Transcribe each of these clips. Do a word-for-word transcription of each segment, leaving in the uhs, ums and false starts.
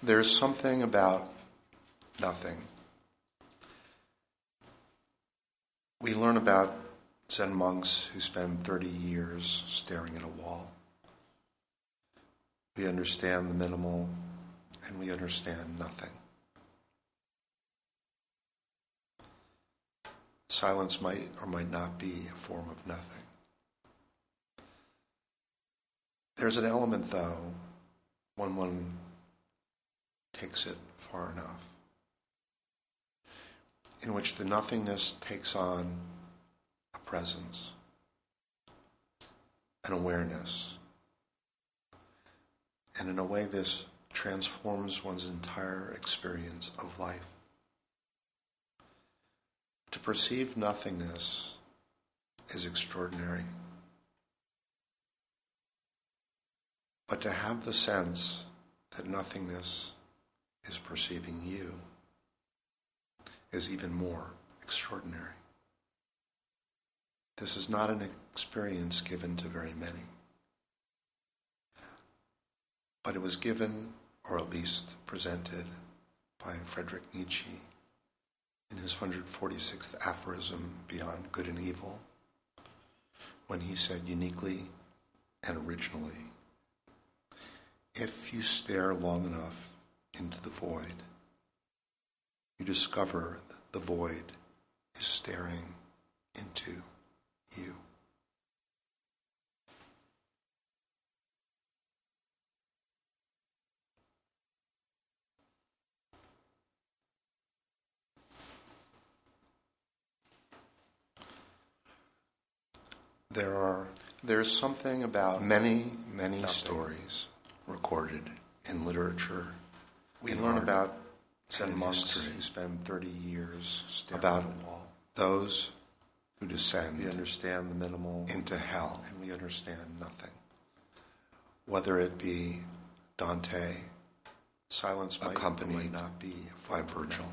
There's something about nothing. We learn about Zen monks who spend thirty years staring at a wall. We understand the minimal, and we understand nothing. Silence might or might not be a form of nothing. There's an element, though, when one takes it far enough, in which the nothingness takes on a presence, an awareness. And in a way, this transforms one's entire experience of life. To perceive nothingness is extraordinary. But to have the sense that nothingness is perceiving you is even more extraordinary. This is not an experience given to very many. But it was given, or at least presented, by Friedrich Nietzsche in his one hundred forty-sixth aphorism, Beyond Good and Evil, when he said uniquely and originally, if you stare long enough into the void, you discover that the void is staring into you. There are, there's something about many, many nothing. stories recorded in literature. We learn about Zen monks who spend thirty years staring about a wall. Those who descend, we understand the minimal, into hell, and we understand nothing. Whether it be Dante, silence might accompanied might not be by Virgil.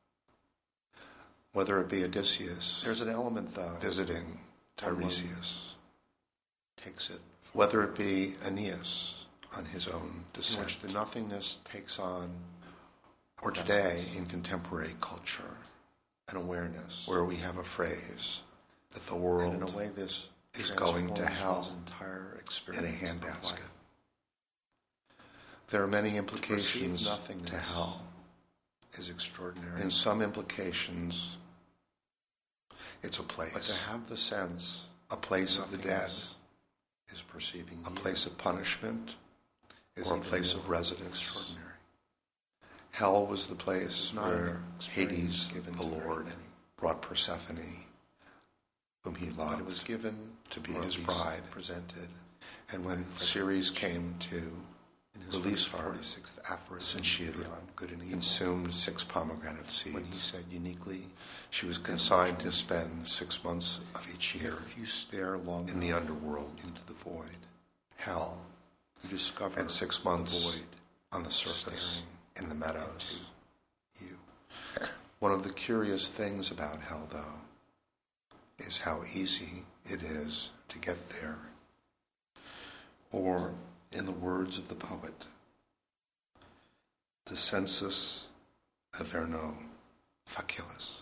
Whether it be Odysseus, there's an element, though, visiting Tiresias, takes it. Whether it be Aeneas on his own descent, in which the nothingness takes on, or today in contemporary culture, an awareness where we have a phrase that the world, and in a way, this is going to hell entire experience in a handbasket. There are many implications to hell. Is extraordinary. In some implications, it's a place. But to have the sense, a place of the dead, is perceiving a place of punishment, or a place of residence. Extraordinary. Hell was the place where Hades, the Lord, brought Persephone, whom he loved. It was given to be his bride, presented. And when Ceres came to release her, since she had consumed six pomegranate seeds, when he said uniquely, she was consigned to spend six months of each year if you stare long in the underworld into the void, hell, you discover, and six months void on the surface in the meadows. You. One of the curious things about hell, though, is how easy it is to get there. Or, in the words of the poet, the sensus averno facilis.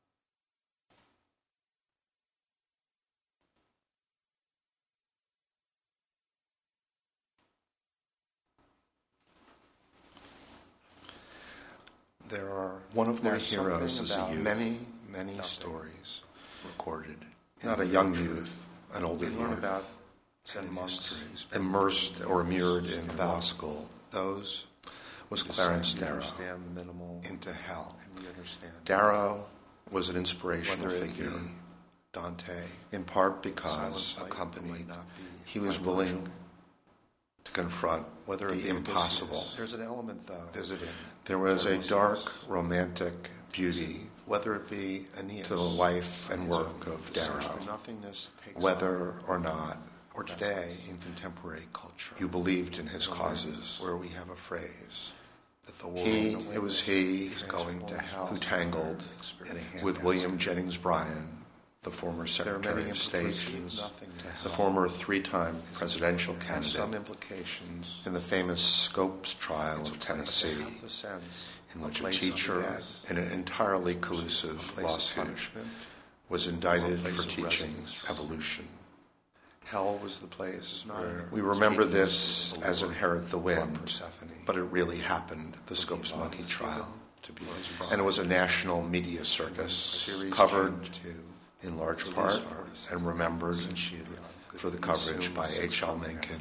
There are one of my heroes is a youth. Many, many nothing. stories recorded. Not a young youth, an older youth. Learn about Zen monks immersed or immured in the law school. Those was Clarence Darrow. The minimal into hell. And we understand. Darrow was an inspirational figure. Dante, in part because accompanied, he was willing to confront whether the impossible. There's an element, though, visiting. There was a dark, romantic beauty, whether it be Aeneas, to the life and work of Darrow, whether or not, or today in contemporary culture, you believed in his causes, where we have a phrase that the world, he, it was he, going to hell, who tangled with William Jennings Bryan the former Secretary of State, the former three-time presidential candidate, some implications in the famous Scopes trial of Tennessee, in which a teacher in an entirely collusive lawsuit was indicted for teaching evolution. Hell was the place. We remember this as Inherit the Wind, but it really happened, the Scopes Monkey trial. And it was a national media circus, covered in large part and remembered through the coverage by H L Mencken.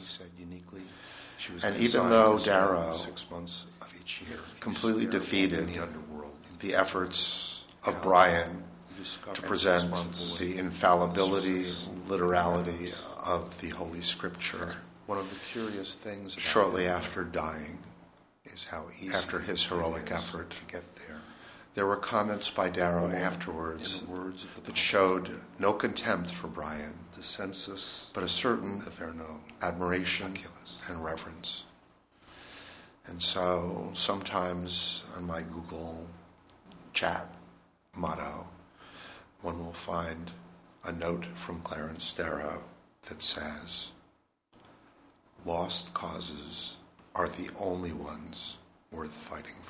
And even though Darrow completely defeated the efforts of Bryan to present the infallibility, literality of the Holy Scripture, one of the curious things shortly after dying is how easy after his heroic effort to get there. There were comments by Darrow afterwards that showed no contempt for Bryan, the census, but a certain admiration and reverence. And so sometimes on my Google chat motto, one will find a note from Clarence Darrow that says, "Lost causes are the only ones worth fighting for."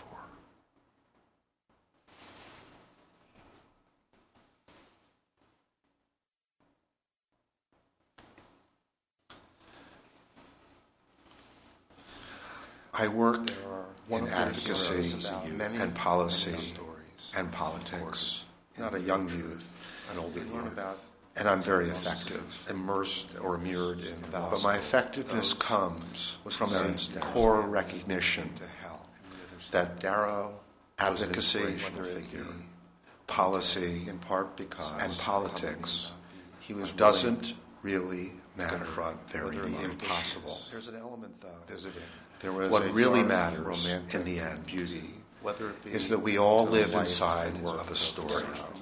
I work in advocacy and policy and politics, not a young youth, an older youth, and I'm very effective, immersed or immured in the But my effectiveness comes from a core recognition that Darrow, advocacy, policy, in part because, and politics, he was doesn't really matter. Confront very impossible. There's an element, though. Visiting. There was what really matters in the end, beauty, is that we all live inside of a story.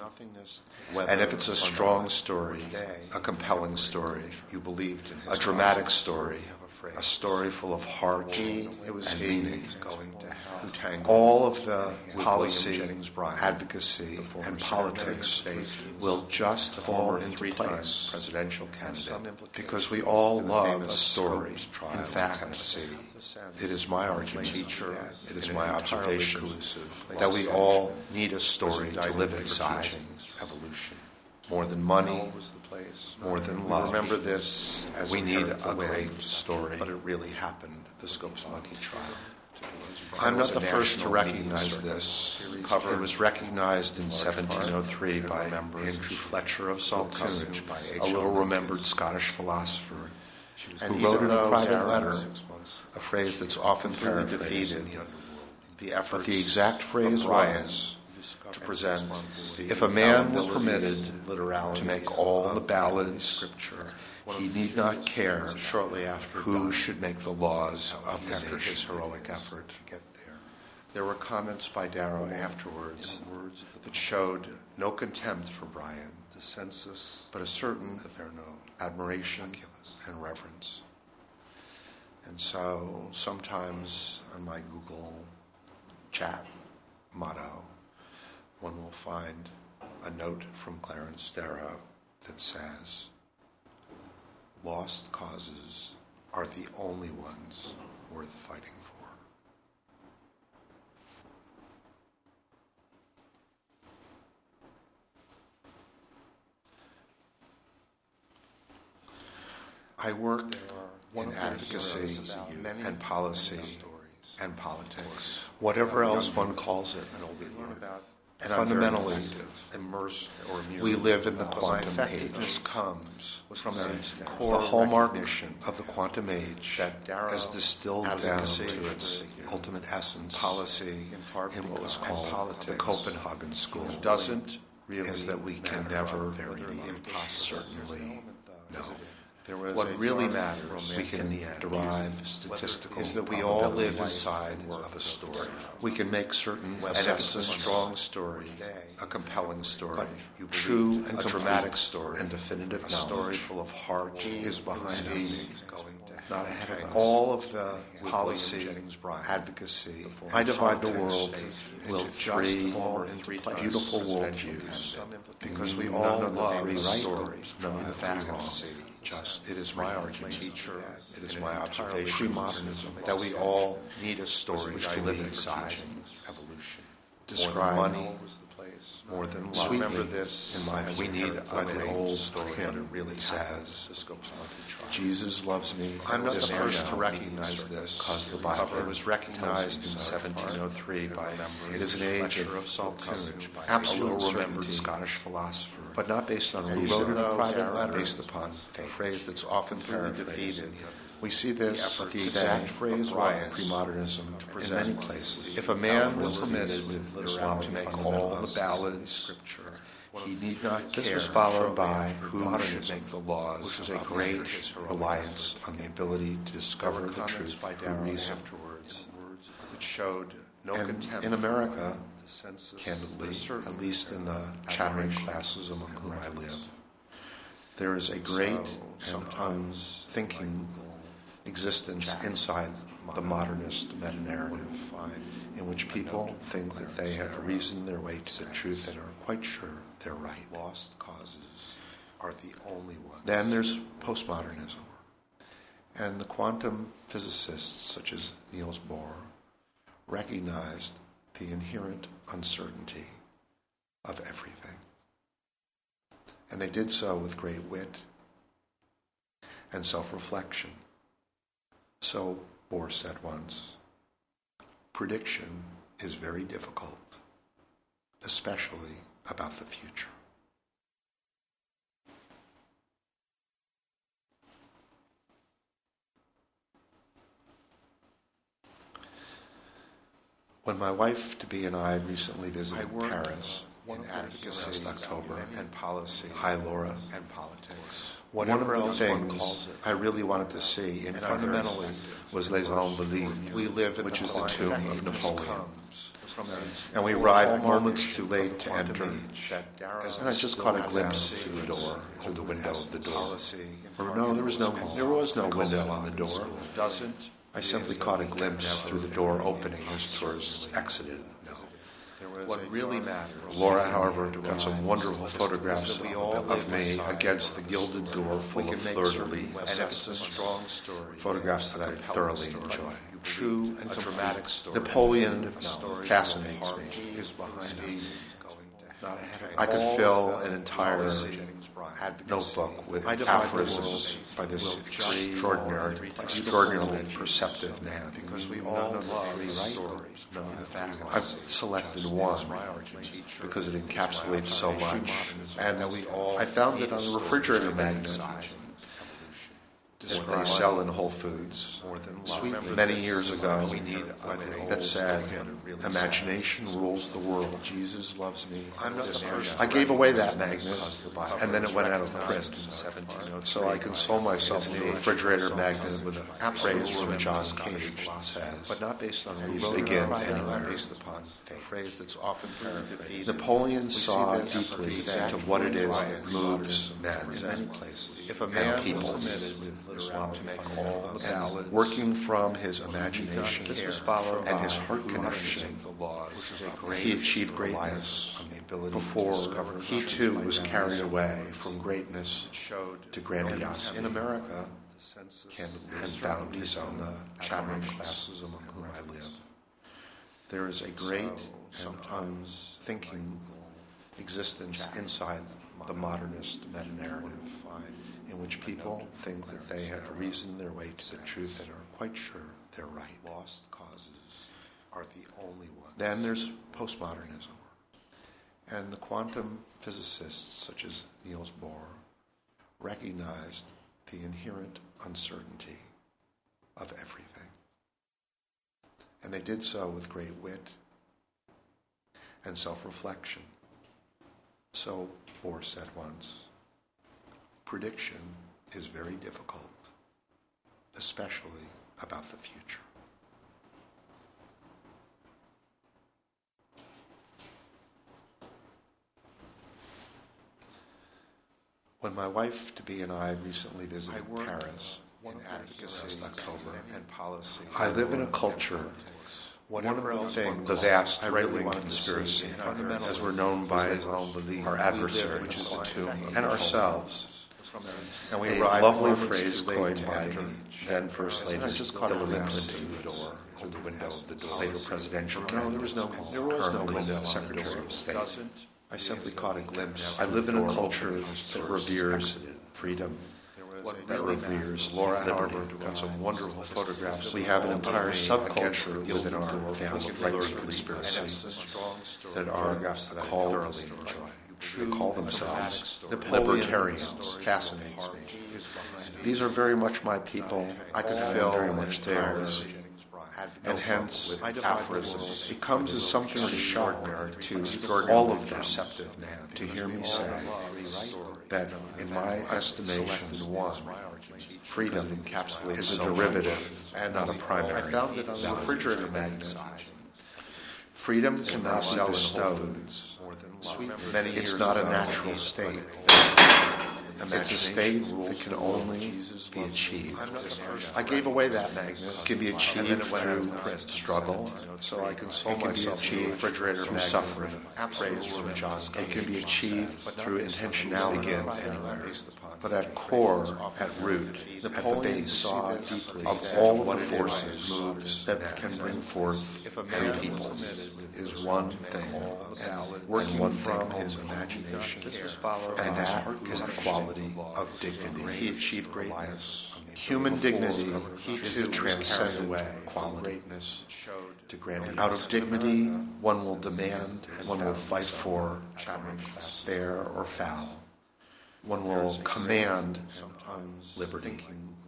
And if it's a strong story, a compelling story, you believed in a dramatic story, a story full of heart it was and he meaning, going to hell. All of the policy, advocacy, and politics will just fall into place, presidential candidate, because we all love a story. In fact, it is my argument, teacher, it is my observation, that we all need a story to live inside. Evolution. More than money, more than love. Remember this as we need a great story, but it really happened, the Scopes Monkey trial. I'm not the first to recognize this. It was recognized in seventeen oh three by Andrew Fletcher of Saltoun, a little-remembered Scottish philosopher, who wrote in a private letter a phrase that's often defeated. But the exact phrase was, to present, if a man were permitted to make all the ballads, he need not care shortly after who should make the laws of the nation. His heroic effort to get there. There were comments by Darrow afterwards that showed no contempt for Bryan, the census, but a certain admiration and reverence. And so sometimes on my Google chat motto, one will find a note from Clarence Darrow that says, "Lost causes are the only ones worth fighting for." I work in advocacy and policy and politics, whatever else one calls it. And fundamentally, immersed or we live in the quantum age. This comes from the core hallmark of the quantum age that as distilled down to its ultimate essence, policy in what was called the Copenhagen School doesn't really is that we can never really certainly know. What really matters, we can derive statistical is that we all live inside of a story. We can make certain, and if it's a strong story, a compelling story, true and dramatic story, and definitive knowledge, a story full of heart is behind us going to not ahead of us. All of the policy, advocacy, I divide the world into three beautiful worldviews because we all love the stories, none of the fallacy. Just, it is my argument, teacher, it is my observation, modernism, that we all need a story which to live inside evolution. Describe money, more than love. Sweetly, remember this in life, we need a old hymn really says, Jesus loves me. I'm not the first to recognize this because the Bible was recognized in seventeen oh three by, it is an age of self-tutelage, absolute certainty, Scottish philosopher, but not based on reason, wrote in a private letter, based upon faith, a phrase that's often paraphrased. We see this, the exact phrase of pre-modernism in many places. If a man was permitted with Islam to make all the ballads scripture, he need not care. This was followed by who should make the laws, which was a great reliance on the ability to discover the truth by reason afterwards, which showed no contempt. In America, candidly, at least in the chattering classes among whom I live, there is a great and unthinking existence inside the modernist meta-narrative in which people think that they have reasoned their way to the truth and are quite sure they're right. Lost causes are the only ones. Then there's postmodernism. And the quantum physicists such as Niels Bohr recognized the inherent uncertainty of everything. And they did so with great wit and self-reflection. So, Bohr said once, prediction is very difficult, especially about the future. When my wife-to-be and I recently visited Paris in advocacy last October and policy, hi Laura, and politics. One of the things I really wanted to see, and fundamentally, was Les Invalides, we live which is the tomb of Napoleon. And we arrived moments too late to enter, and I just caught a glimpse through the door, through the window of the door. Or no, there was no, there was no window on the door. I simply caught a glimpse through the door opening as tourists exited. What really matters. Laura, however, got some wonderful photographs of, of me against the gilded door full of fleur-de-lis, and it's a strong story. Photographs that I thoroughly enjoy. True and dramatic story. Napoleon fascinates me. Is behind us. I could fill an entire notebook with aphorisms by this extraordinary, extraordinarily perceptive man. Because we all love these stories. I've selected one because it encapsulates so much, and I found it on a refrigerator magnet that they sell in Whole Foods many years ago that said, imagination rules the world. Jesus loves me. I gave away that magnet, and then it went out of print. So I console myself with a refrigerator magnet with a phrase from John Cage that says, but not based on reason, again, anywhere, based upon a phrase that's often paraphrased. Napoleon saw deeply into what it is that moves men in many places. If a man people permitted with Islam to make all the ballads, working from his imagination, this was followed and his heart connection, he achieved greatness before he too was carried away from greatness to grandiosity. In America, and found his own chattering classes among whom I live. There is a great and unthinking existence inside the modernist meta-narrative in which people think that they have reasoned their way to the truth and are quite sure they're right. Lost causes are the only ones. Then there's postmodernism. And the quantum physicists such as Niels Bohr recognized the inherent uncertainty of everything. And they did so with great wit and self-reflection. So Bohr said once, prediction is very difficult, especially about the future. When my wife-to-be and I recently visited Paris in advocacy, October, and policy. I live in a culture. One of the things, the vast right-wing conspiracy, as we're known by our adversary, which is the tomb, and ourselves. And we a lovely phrase coined by the then First Lady Hillary Clinton, hold the window of the door. Later presidential candidate. No, there was no, there was no window Secretary of State. I simply caught a glimpse. I live in a culture that reveres freedom, that reveres Laura liberty. Got some wonderful photographs. We have an entire subculture within our vast right-wing conspiracy that are called, they call themselves libertarians. Fascinates me. These are very much my people. I could feel very much theirs. And hence, aphorisms. It comes as something of a shock to all of them to hear me say that, in my estimation, freedom is a derivative and not a primary. I found it on the refrigerator magnet. Freedom cannot be bestowed. It's not a natural state. It's a state that can only be achieved. I gave away that magnet. It can be achieved through struggle, so I console myself. It can be achieved through suffering. Praise from John. It can be achieved through intentionality. But at core, at root, at the base of all of the forces that can bring forth free people is one thing, and one thing is imagination, and that is the quality of dignity. He achieved greatness. Human dignity is the transcendent quality. Out of dignity, one will demand, one will fight for, fair or foul. One will command liberty.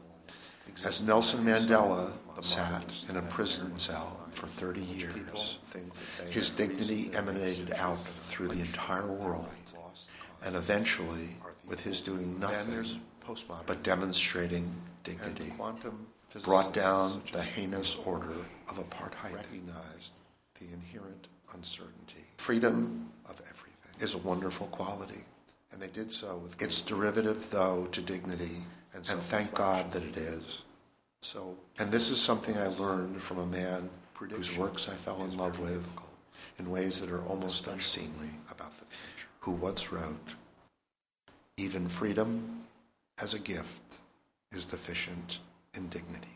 As Nelson Mandela sat in a prison cell for thirty years, his dignity emanated out through the entire world, and eventually, with his doing nothing but demonstrating dignity, brought down the heinous order of apartheid, recognized the inherent uncertainty. Freedom of everything is a wonderful quality. And they did so with its derivative, though, to dignity, and, and thank God that it is. So, and this is something I learned from a man whose works I fell in love with in ways that are almost unseemly, about the future, who once wrote, "Even freedom as a gift is deficient in dignity."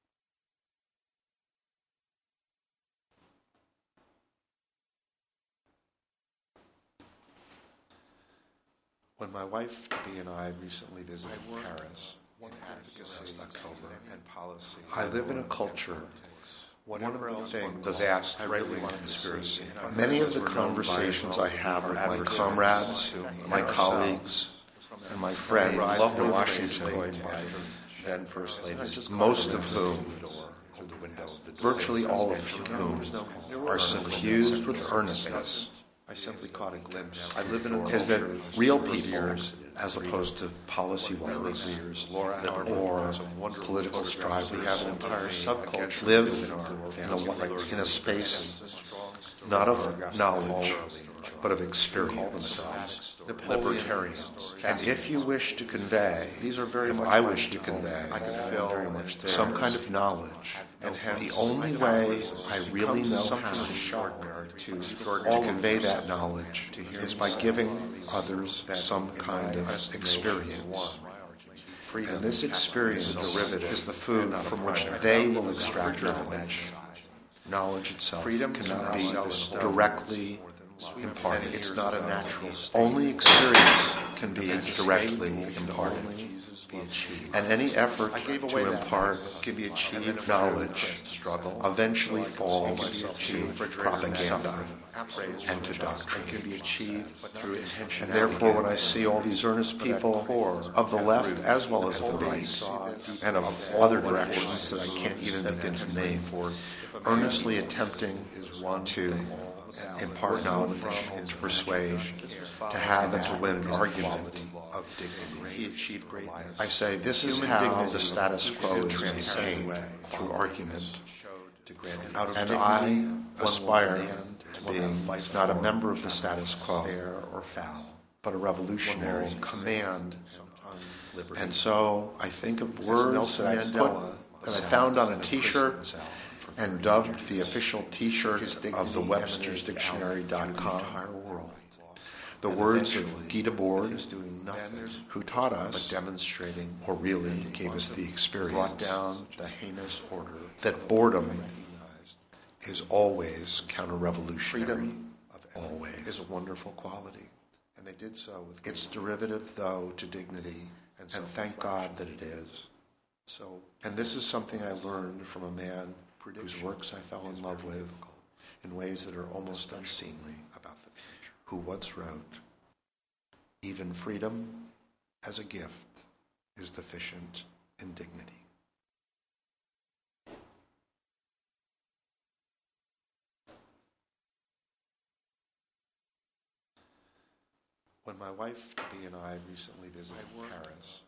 When my wife, Debbie, and I recently visited Paris, in advocacy, October, and policy, I live in a culture. One of the things, the vast right-wing conspiracy. Many of the conversations I have with my comrades, my colleagues, and my friends love the Washington coined by then First Lady, most of whom, virtually all of whom, are suffused with earnestness. I simply caught a glimpse. I live in a is that real people, as opposed to policy warriors or political strife, we have an entire subculture, live in a, in a space not of knowledge, but of experience. Libertarians. And if you wish to convey, these are very if I wish to convey, I could feel very much some kind of knowledge. And the only way I really know how to, to convey that knowledge is by giving others some kind of experience. And this experience is the food from which they will extract knowledge. Knowledge itself cannot be directly imparted. It's not a natural state. Only experience can be directly imparted. And any effort to impart can be achieved knowledge, struggle, eventually falls to propaganda and to doctrine. It can be achieved through intention. And therefore, when I see all these earnest people of the left as well as of the right, and of other directions that I can't even begin to name, earnestly attempting to impart knowledge, to persuade, to have and to win an argument of dignity. He achieved greatness. I say this is how the status quo is maintained, through argument. And I aspire to be not a member of the status quo, fair or foul, but a revolutionary. Command And so I think of words that I put, that I found on a T-shirt and dubbed the official T-shirt of the Webster's Dictionary dot com. The words of Guy Debord, who taught us, demonstrating, or really gave us the experience, brought down the heinous order that boredom is always counter-revolutionary. Freedom, always, is a wonderful quality. And they did so with its derivative, though, to dignity, and, so and thank God that it is. So, and this is something I learned from a man whose works I fell in love with in ways that are almost unseemly, about the future, who once wrote, "Even freedom as a gift is deficient in dignity." When my wife, Debbie, and I recently visited Paris,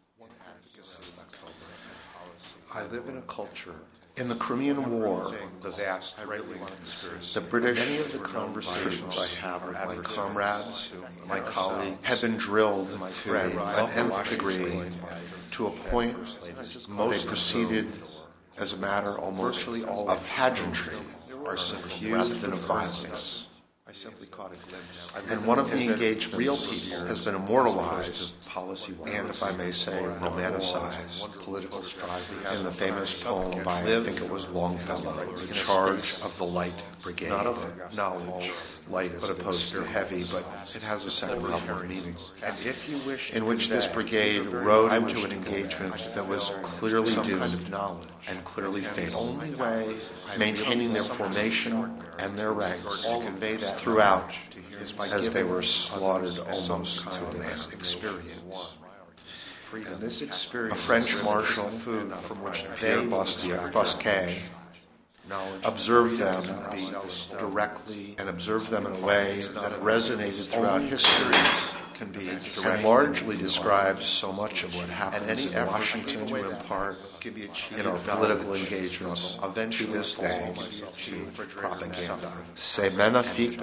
I live in a culture. In the Crimean War, the vast right-wing conspiracy, the British, many of the conversations I have with my comrades, my colleagues, had been drilled to an nth degree, to a point most proceeded as a matter almost of pageantry, or suffused rather than of violence. I simply caught a glimpse. And one of the engagements real people has been immortalized as policy, and if I may say, romanticized political striving in the famous poem by, I think it was Longfellow, The Charge of the Light Brigade. Not of knowledge, light as opposed to heavy, but it has a second level of meaning. And if you wish, in which this brigade rode into an engagement that was clearly doomed and clearly fatal. The only way, maintaining their formation and their ranks to convey that throughout, as they were slaughtered almost to a man. Experience. And this experience, a French marshal, food from which Pierre Bosquet observed them directly and observed them in a way that resonated throughout history, can be and largely describes so much of what happens in Washington to impart in our political engagements to this day to propaganda. C'est magnifique,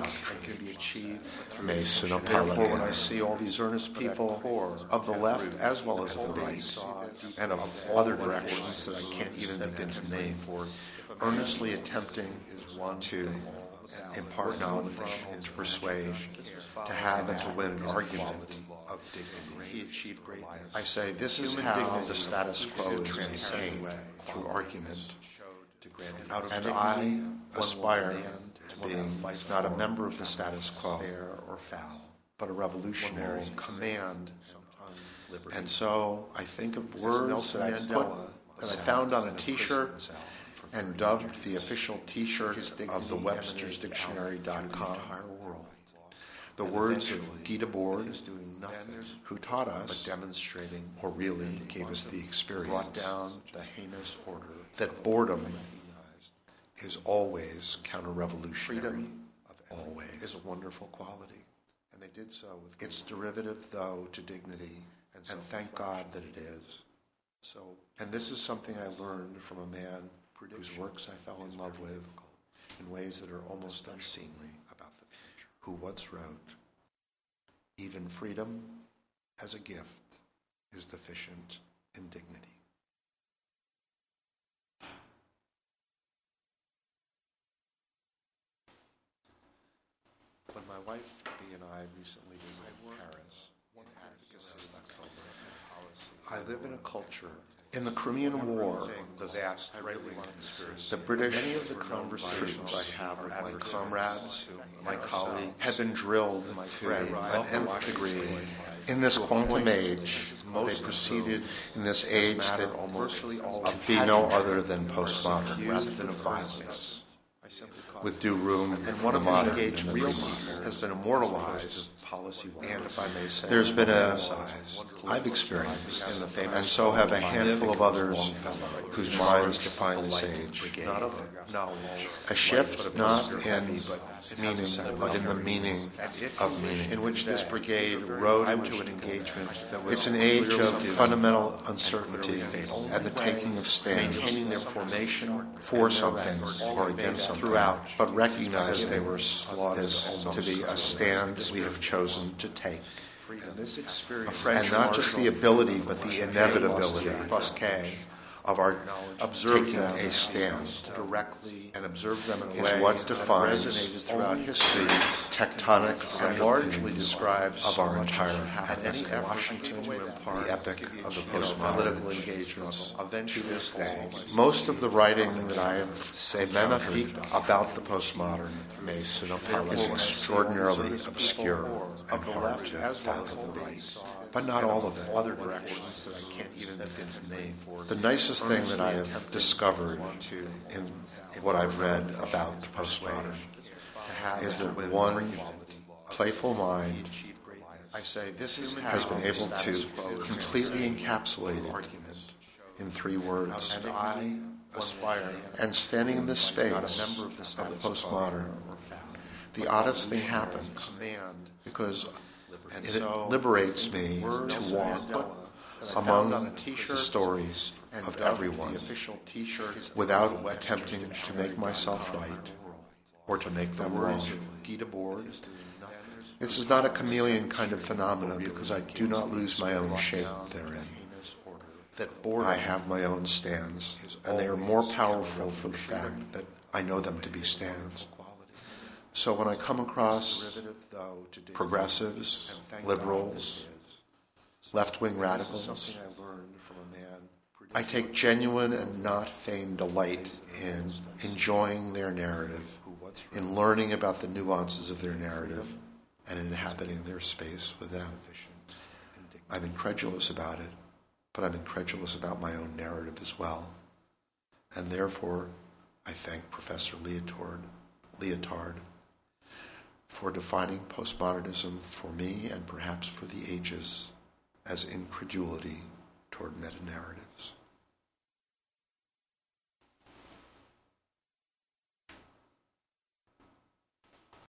mais ce n'est pas la guerre. When I see all these earnest people of the left as well as of the right, and of other directions that I can't even begin to name, earnestly attempting to impart knowledge and to persuade, to have and to win an argument of dignity. He achieved greatness. I say this is how the status quo is maintained, through argument. And I aspire to being not a member of the status quo, fair or foul, but a revolutionary command. And so I think of words that I put, that I found on a T-shirt and dubbed the official T-shirt of the Webster's Dictionary dot com. The words of Guy Debord, who taught us, demonstrating, or really gave us the experience, brought down the heinous order that boredom is always counter-revolutionary. Freedom, always, is a wonderful quality. And they did so with its derivative, though, to dignity, and, and thank God that it is. So, and this is something I learned from a man whose works I fell in love with in ways that are almost unseemly, about the future, who once wrote, "Even freedom as a gift is deficient in dignity." When my wife, Debbie, and I recently visited Paris, I live in a culture. In the Crimean War, the vast right-wing conspiracy, the British, many of the conversations I have with my comrades, my colleagues, had been drilled to an nth degree. In this quantum age, they proceeded in this age that almost be no other than postmodern, rather than of violence, with due room and for the modern and the real has been immortalized. Policy, and if I may say, there's been a, I've experienced, in the famous, and so have a handful of others whose minds define this age, not of knowledge, a shift not in meaning, but in the meaning of meaning, in which this brigade rode into an engagement. It's an age of fundamental uncertainty and the taking of stands, maintaining their formation for something or against something throughout, but recognize they were slaughtered to be a stand we have chosen to take And this experience, and not just the ability, but the inevitability, of our observing a stand directly and observe them in a way is what defines throughout history tectonic and largely describes of our entire happiness. And any Washington to impart the epic of the postmodern political engagements to this day. Most of the writing that I have encountered about the postmodern is extraordinarily obscure and hard to fathom. But not all of it. Other directions that I can't even begin to name. The nicest thing that I have discovered in what I've read about the postmodern is that one playful mind has been able to completely encapsulate it in three words. And I aspire, and standing in this space of the postmodern, the oddest thing happens because it liberates me to walk among the stories of everyone without attempting to make myself right or to make them wrong. This is not a chameleon kind of phenomenon because I do not lose my own shape therein. I have my own stands, and they are more powerful for the fact that I know them to be stands. So when I come across progressives, liberals, left-wing radicals, I take genuine and not feigned delight in enjoying their narrative, in learning about the nuances of their narrative, and inhabiting their space with them. I'm incredulous about it, but I'm incredulous about my own narrative as well. And therefore, I thank Professor Leotard, Leotard for defining postmodernism for me and perhaps for the ages as incredulity toward meta-narratives.